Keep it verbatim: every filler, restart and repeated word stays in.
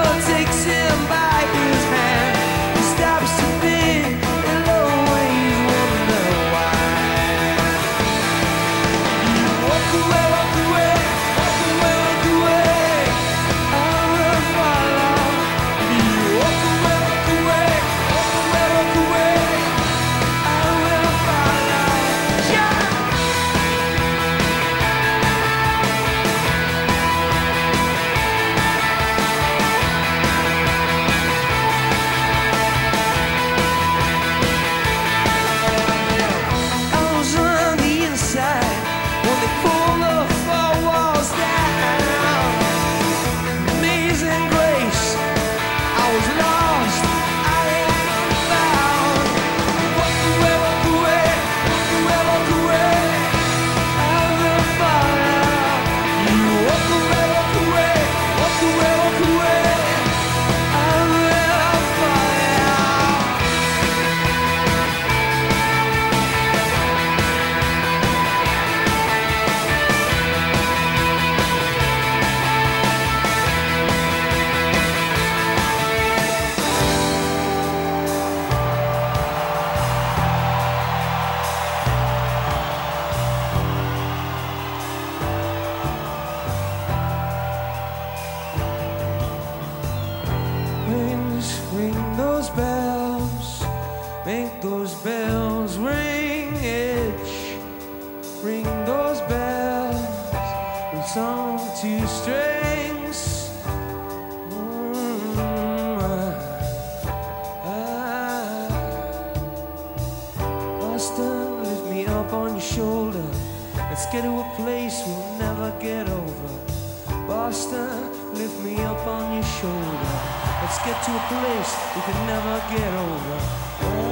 takes him by his hand. He stops to think, he'll always wonder why. You walk away, walk away, walk away, walk away. I will follow. You walk away, walk away, walk away, walk away. I will follow. Yeah. I was on the inside when they pulled the four walls down. Amazing grace, I was lost, I am found. Walk away, walk away, walk away, walk away. I will follow. You walk away, walk away, walk away, walk away. I will follow. Winds, ring those bells, make those bells ring, itch. Ring those bells with song two strings. Mm, ah. Boston, lift me up on your shoulder. Let's get to a place we'll never get over. Boston, lift me up on your shoulder. Let's get to a place we can never get over.